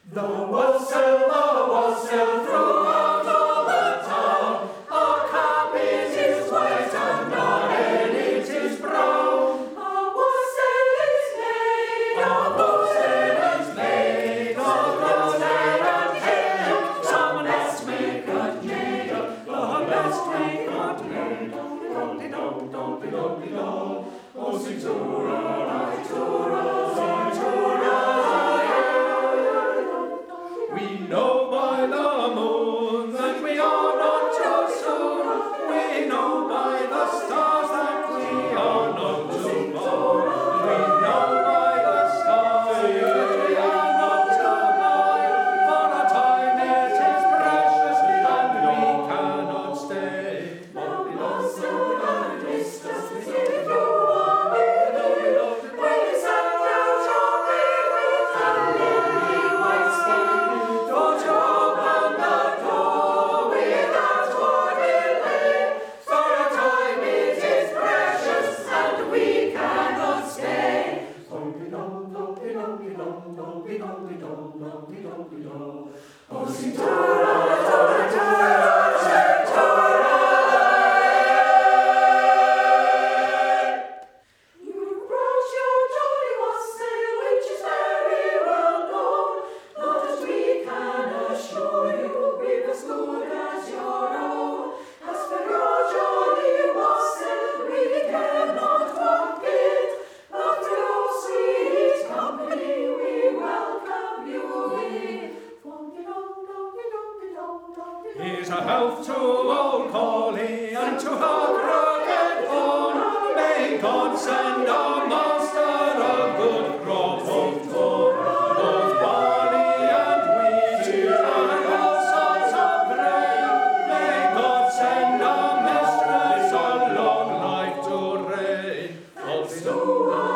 The wassail throughout all the town. Our cap it is white and our head it is brown. Our wassail is made of roseate and hay. Some let's make it made, let's make it made. Do-be-do-be-do, oh, sing toora-rai, toora-rai, toora-rai. We know by the moon that we are not too soon. We know by the stars that we are not too far. We know by the stars that we are not too high. For our time it is precious and we cannot stay. Oh, sing toora, toora, toora, sing toora. You brought your jolly wassail, which is very well known, but as we can assure you, we're as good as your own. As for your jolly wassail, we cannot forget, but for your sweet company we welcome you in. Here's a health to old Collie and to her crooked bone. May God send our master a good crop of corn, both barley and wheat and all sorts of grain. May God send our mistress a long life to reign.